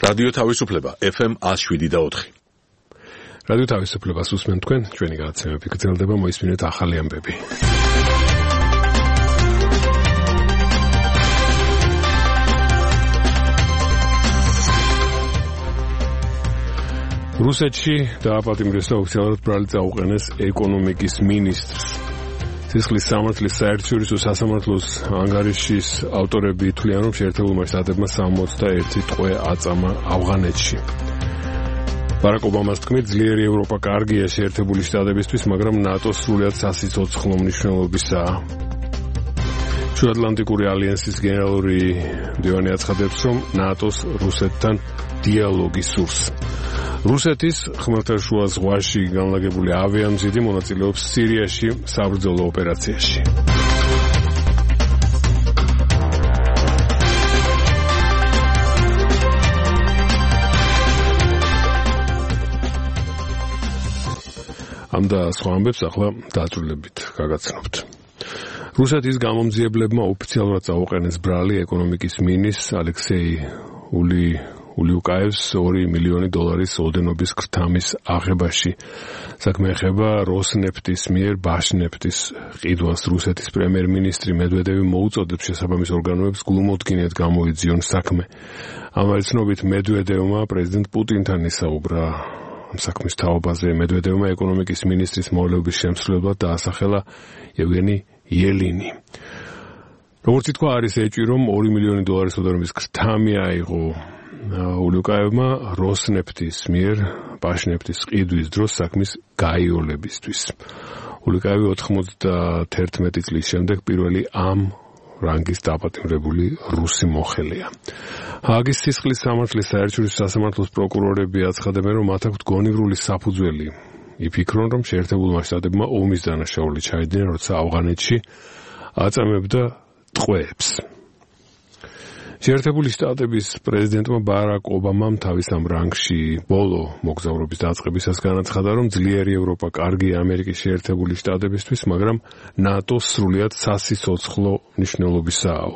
რადიო თავისუფლება FM 107.4. რადიო თავისუფლებას უსმენთ თქვენ, ჩვენი გადაცემები გრძელდება, მოისმინეთ ახალი ამბები. რუსეთში დააპატიმრეს და ოფიციალურად ბრალი წაუყენეს ეკონომიკის მინისტრს. ცისხლის სამართლის საერთაშორისო სასამართლოს ანგარიშის ავტორები თვლიან, რომ შეერთებულმა შტატებმა 61 ტყვე აწამა ავღანეთში. ბარაკ ობამას თქმით, ძლიერი ევროპა კარგია შეერთებული შტატებისთვის, მაგრამ ნატოს სრულად სასიცოცხლო მნიშვნელობისაა. ჩრდილოატლანტიკური ალიანსის გენერალური მდივანი აცხადებს, რომ ნატოს რუსეთთან დიალოგი სურს. რუსეთის ხმელთაშუა ზღვაში განლაგებული ავიამზიდი მონაწილეობს სირიაში საბრძოლო ოპერაციაში. ამ და სხვა ამბებს ახლა დაწვრილებით გაგაცნობთ. რუსეთის გამომძიებლებმა ოფიციალურად წაუყენეს ბრალი ეკონომიკის მინისტრს ალექსეი ულიუკაევს $2 მილიონი ოდენობის ქრთამის აღებაში. საქმე ეხება როსნეფტის მიერ ბაშნეფტის ყიდვას. რუსეთის პრემიერ-მინისტრი მედვედევი მოუწოდებს შესაბამის ორგანოებს გულმოდგინედ გამოიძიონ საქმე. ამავე ცნობით მედვედევმა პრეზიდენტ პუტინთან ისაუბრა ამ საქმის თაობაზე. მედვედევმა ეკონომიკის მინისტრის მოვალეობის შემსრულებლად დაასახელა ევგენი იელინი. როგორც ითქვა, არის ეჭვი, რომ $2 მილიონი ოდენობის ქრთამი აიღო ულიუკაევმა როსნეფტის მიერ ბაშნეფტის ყიდვის დროს საქმის გაიოლებისთვის. ულიუკაევი 91 წლის შემდეგ პირველი ამ რანგის დაპატიმრებული რუსი მოხელეა. ჰააგის ცისხლის სამართლის საერთაშორისო სასამართლოს პროკურორები აცხადებენ, რომ მათ აქვთ გონივრული საფუძველი. იფიქრონ, რომ შეერთებულმა შტატებმა ომის დანაშაული ჩაედინა, როცა ავღანეთში აწამებდა ტყვეებს. შეერთებული შტატების პრეზიდენტმა ბარაკ ობამამ თავის ამ რანგში ბოლო მოგზაურობის დაწყებისას განაცხადა, რომ ძლიერი ევროპა კარგია ამერიკის შეერთებული შტატებისთვის, მაგრამ ნატოს სრულად სასიცოცხლო მნიშვნელობისაა.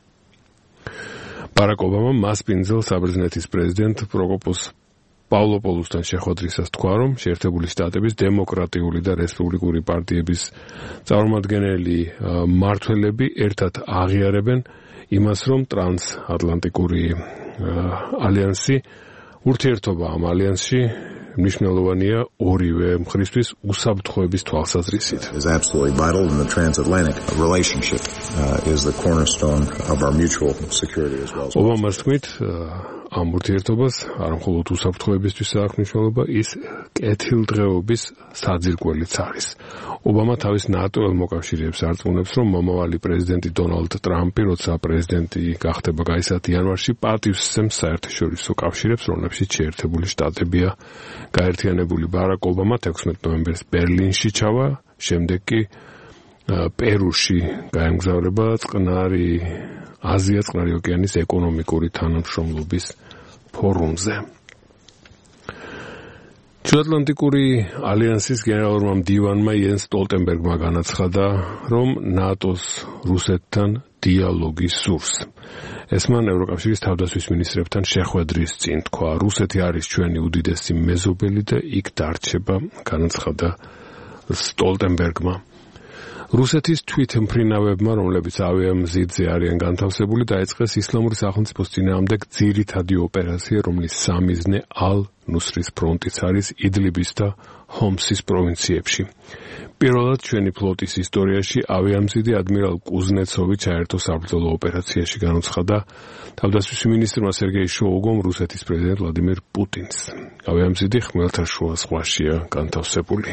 ბარაკ ობამამ მასპინძელ საბერძნეთის პრეზიდენტ პროკოპოს პავლოპოლუსთან შეხვედრისას თქვა, რომ შეერთებული შტატების დემოკრატიული და რესპუბლიკური პარტიების წარმომადგენელი მმართველები ერთად აღიარებენ იმას, რომ ტრანსატლანტიკური ალიანსი ურთიერთობა ამ ალიანსში მნიშვნელოვანია ორივე მხრისთვის უსაფრთხოების თვალსაზრისით. Is absolutely vital in the transatlantic relationship is the cornerstone of our mutual security as well. ობამას თქმით, ამ ურთიერთობას არ მხოლოდ უსაფრთხოებისთვის აქვს მნიშვნელობა, ის კეთილდღეობის საძირკველიც არის. ობამა თავის ნატოელ მოკავშირეებს არწმუნებს, რომ მომავალი პრეზიდენტი დონალდ ტრამპი, როცა პრეზიდენტი გახდება გაისათ იანვარში, პატივსცემს საერთაშორისო კავშირებს, რომლებშიც შეერთებული შტატებია გაერთიანებული. ბარაკ ობამა 16 ნოემბერს ბერლინში ჩავა, შემდეგ კი პერუში გაემგზავრება აზია წყნარი ოკეანის ეკონომიკური თანამშრომლობის ფორუმზე. ჩრდილოატლანტიკური ალიანსის გენერალურმა მდივანმა იენს სტოლტენბერგმა განაცხადა, რომ ნატოს რუსეთთან დიალოგი სურს. ეს მან ევროკავშირის თავდაცვის მინისტრებთან შეხვედრის წინ თქვა. რუსეთი არის ჩვენი უდიდესი მეზობელი და იქ დარჩება, განაცხადა სტოლტენბერგმა. რუსეთის თვითმფრინავებმა, რომლებიც ავიამზიდზე არიან განთავსებული, დაიწყეს ისლამური სახელმწიფოს წინააღმდეგ ძირითადი ოპერაცია, რომლის სამიზნე ალ-ნუსრის ფრონტიც არის იდლიბის და ჰომსის პროვინციებში. პირველად ჩვენი ფლოტის ისტორიაში ავიამზიდი ადმირალ კუზნეცოვი ჩაერთო საბრძოლო ოპერაციაში, განუცხადა თავდაცვის მინისტრმა სერგეი შოუგომ რუსეთის პრეზიდენტ ვლადიმირ პუტინს. ავიამზიდი ხმელთაშუა ზღვაშია განთავსებული.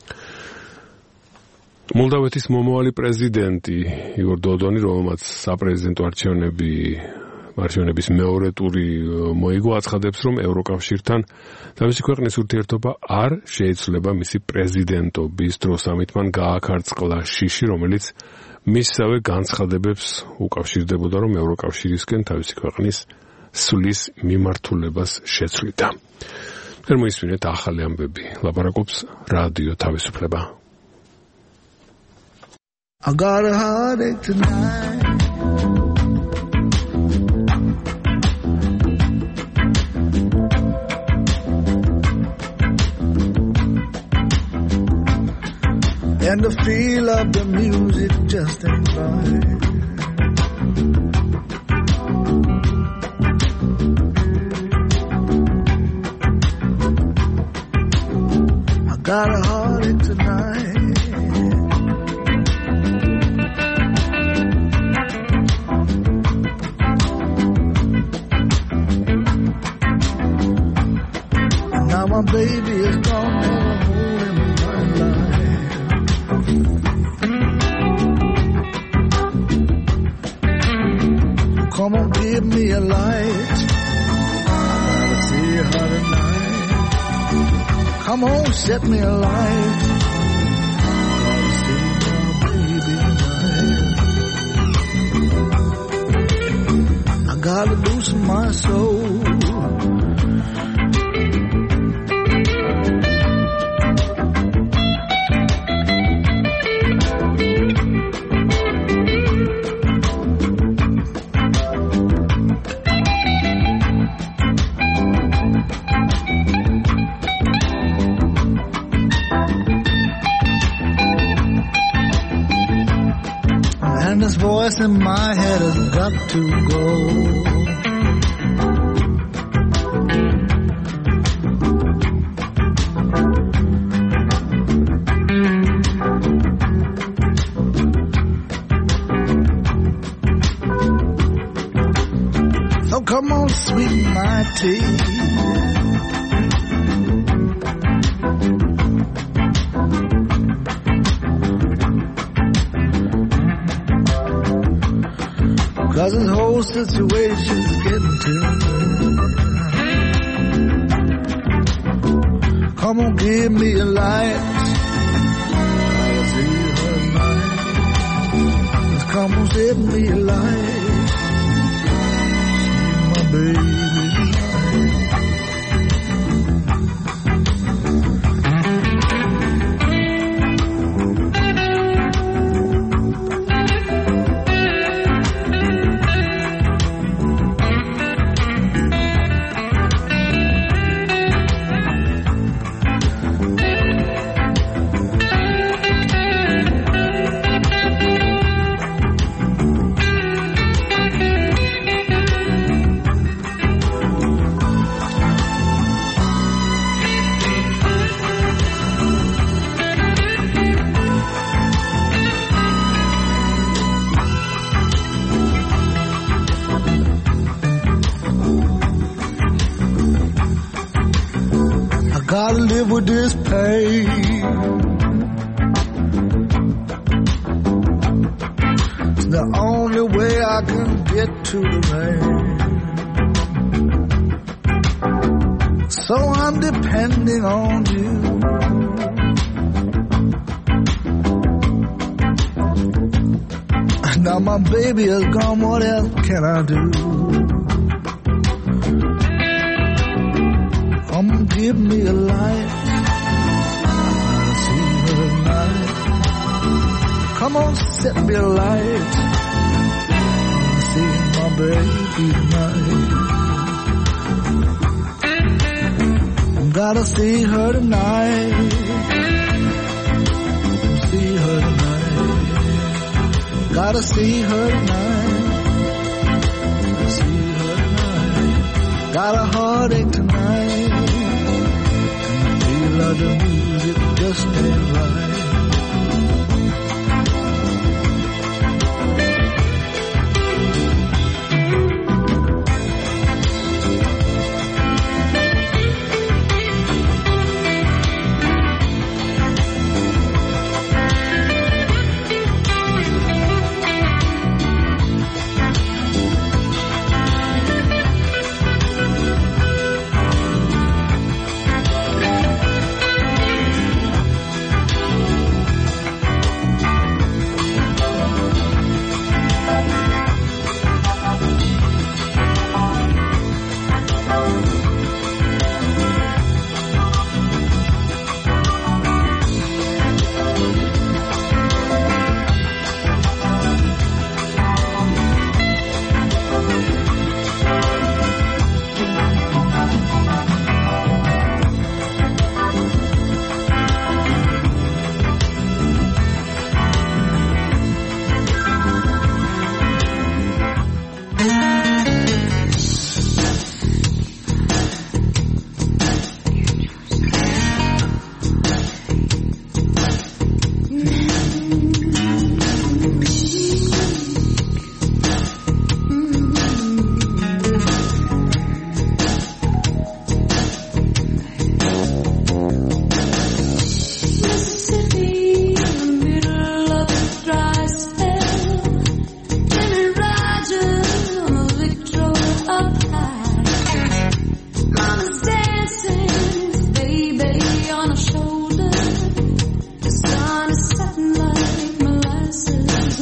მოლდავეთის მომავალი პრეზიდენტი იგორ დოდონი, რომელმაც საპრეზიდენტო არჩევნების მეორე ტური მოიგო, აცხადებს, რომ ევროკავშირთან თავისი ქვეყნის ურთიერთობა არ შეიცვლება მისი პრეზიდენტობის დროს. ამით მან გააქარწყლა შიში, რომელიც მისსავე განცხადებებს უკავშირდებოდა, რომ ევროკავშირისკენ თავისი ქვეყნის სვლის მიმართულებას შეცვლიდა. მოისმინეთ ახალი ამბები. ლაპარაკობს რადიო თავისუფლება. I got a heartache tonight. the feel of the music just ain't right. I got a heartache tonight. And now my baby is gone, never home in my life. Come on, give me a light. I gotta see her tonight. Come on, set me a light. I gotta see my baby tonight. I gotta loosen my soul. And this voice in my head has got to go. So come on, sweeten my tea. Cause this whole situation's getting to me. Come on, give me a light. Gotta see her tonight. Come on, set me a light. See my baby tonight. Gotta live with this pain. It's the only way I can get to the rain. So I'm depending on you. Now my baby is gone, what else can I do? Come on, give me a light. I gotta see her tonight. Come on, set me a light. I see my baby tonight. Gotta see her tonight. See her tonight. Gotta see her tonight. See her tonight. Got a heartache tonight. The music just ain't right.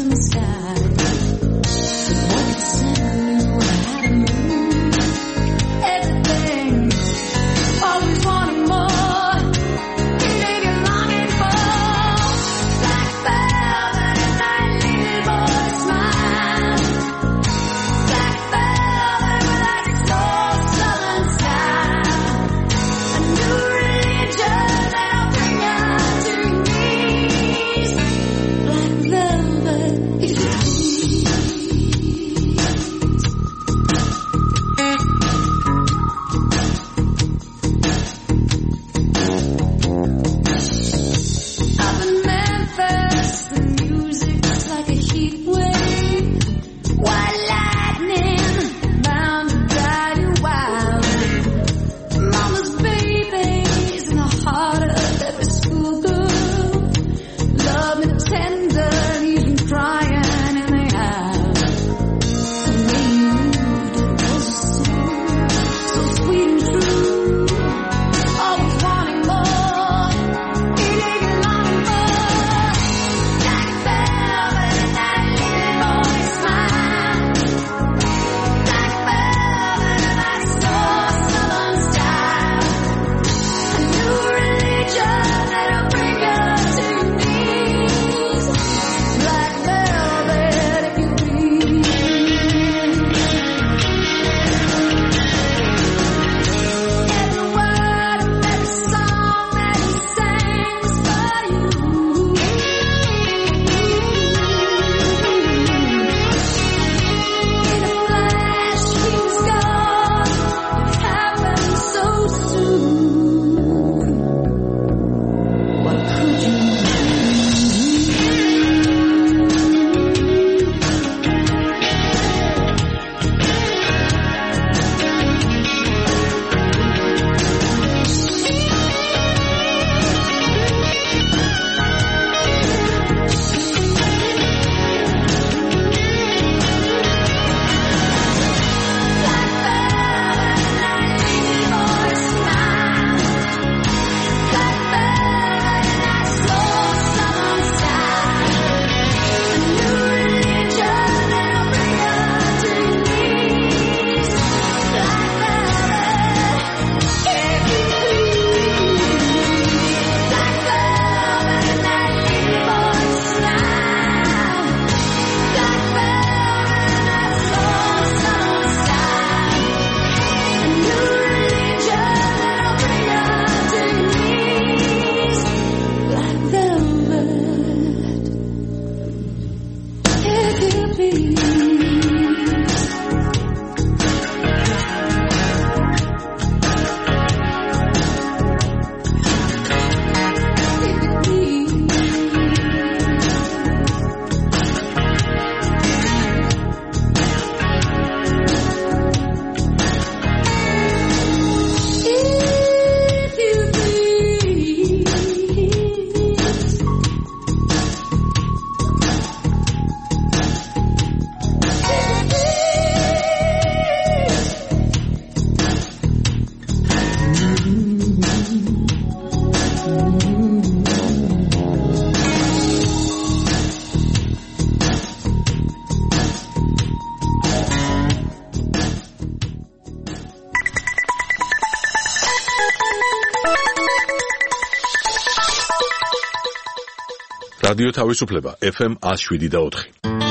რადიო თავისუფლება FM 107.4.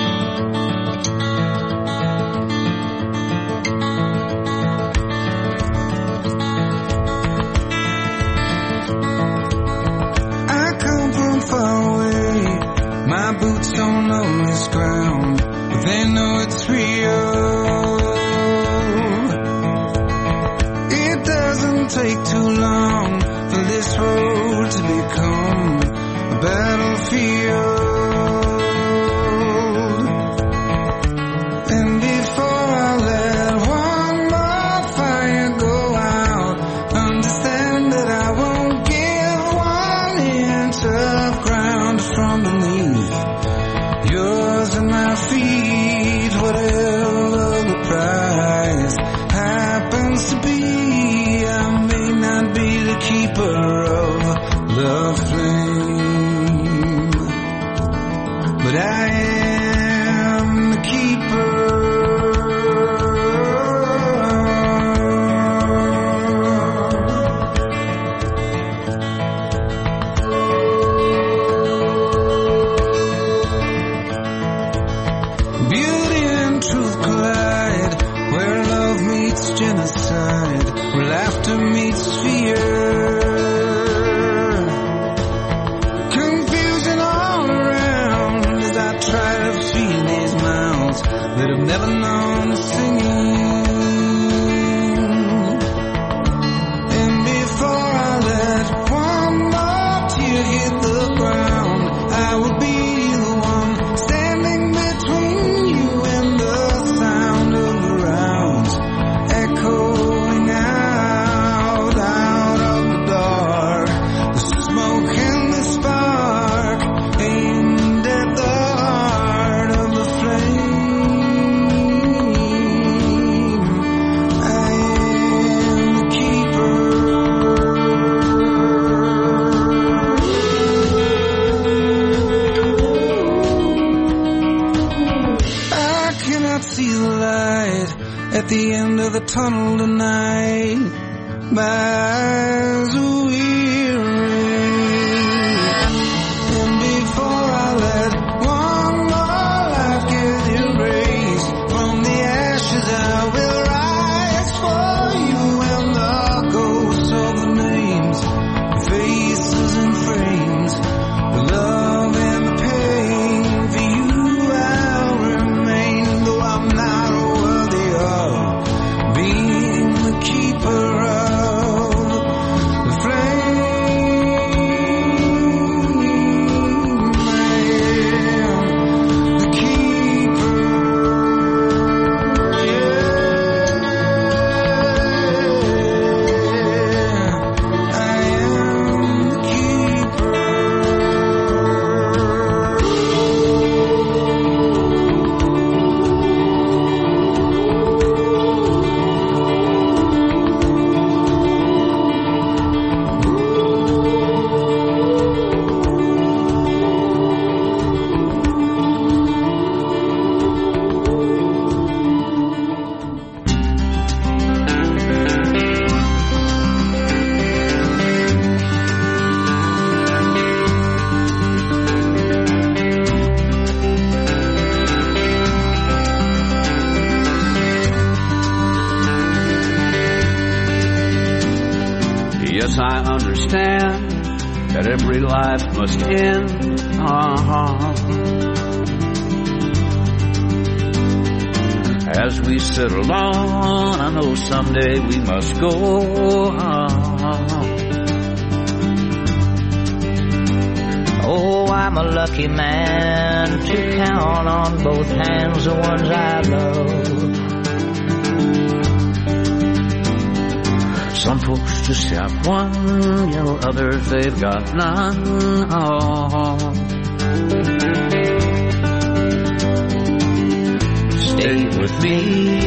My boots don't know this ground, but they know it's real. It doesn't take too long for this road to become a battlefield. And before I let one more fire go out, understand that I won't give 1 inch of ground from beneath yours and my feet, whatever the price happens to be. I may not be the keeper of the flame, but I am Tunnel tonight, my eyes are weary, and before I let one more life get erased from the ashes, I will rise for you and the ghosts of the names, the faces and frames, the love and the pain. For you I'll remain, though I'm not worthy of being the keeper of the flame. I am the keeper, yeah. I am the keeper. Yes, I understand that every life must end. As we sit alone, I know someday we must go. Oh, I'm a lucky man to count on both hands the ones I love. Some folks just have one, you know, others they've got none. Stay with me,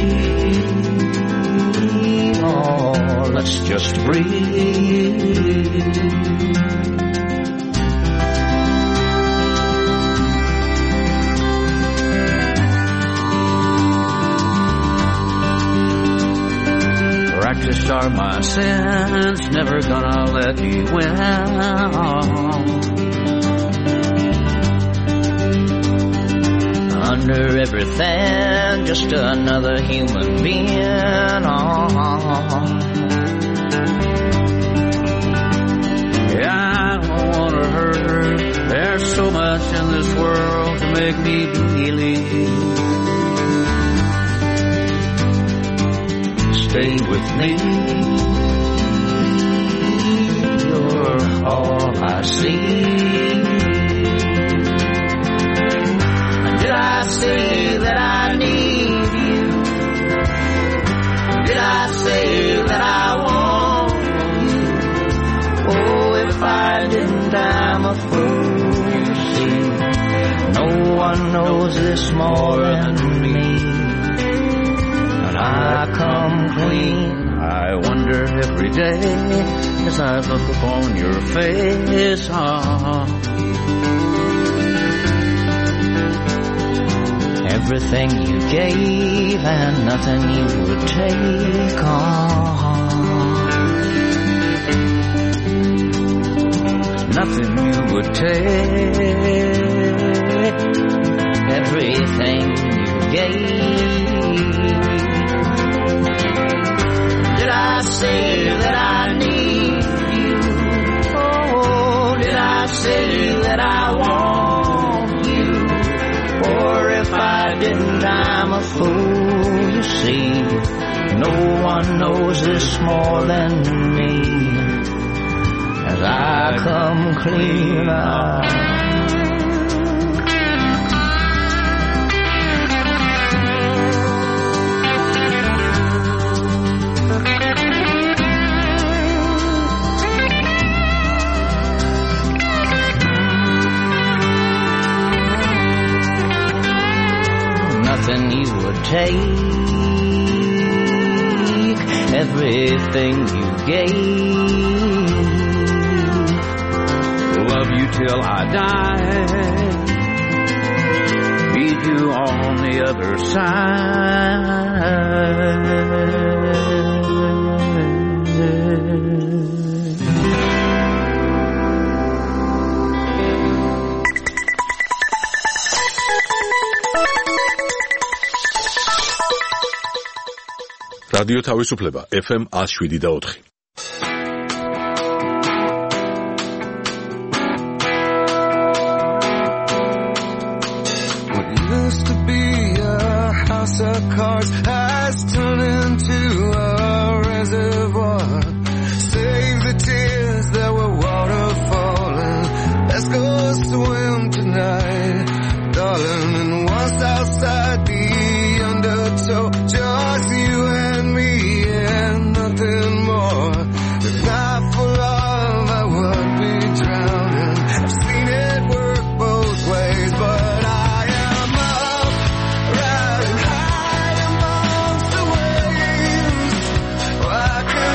oh, let's just breathe. Practiced are my sins, never gonna let me win. Under everything, just another human being. Yeah, I don't wanna hurt her. There's so much in this world to make me believe. Stay with me, you're all I see. Did I say that I need you? Did I say that I want you? Oh, if I didn't, I'm a fool, you see. No one knows this more than me. I come clean. I wonder every day as I look upon your face. Have everything you gave and nothing you would take on. Nothing you would take, everything you gave. Did I say that I need you? Oh, did I say that I want you? Or if I didn't, I'm a fool, you see. No one knows this more than me, as I come clean out. Nothing you would take, everything you gave. Love you till I die, meet you on the other side. რადიო თავისუფლება FM 107.4. Used to be a house of cards has turned into a reservoir. Save the tears that were waterfalling. Let's go swim tonight, darling. And once outside the undertow, just you and me and nothing more. If not for love, I would be drowning. I've seen it work both ways, but I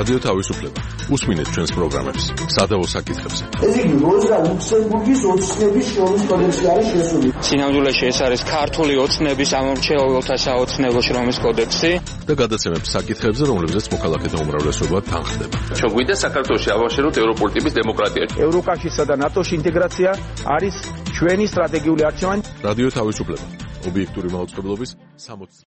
რადიო თავისუფლება. უსმინეთ ჩვენს პროგრამებს. სადავო საკითხებზე. ეს იგი როზა ლუქსემბურგის ოცნების შრომის კოდექსი არის შესული. სინამდვილეში ეს არის ქართული ოცნების ამომრჩეველთა საოცნებო შრომის კოდექსი და გადაცემებს საკითხებზე, რომლებზეც მოქალაქეთა უმრავლესობა თანხდება. ჩვენ გვინდა საქართველოში ავაშენოთ ევროპული ტიპის დემოკრატია. ევროკავშირსა და ნატოში ინტეგრაცია არის ჩვენი სტრატეგიული არჩევანი. რადიო თავისუფლება. ობიექტური მაუწყებლობის 60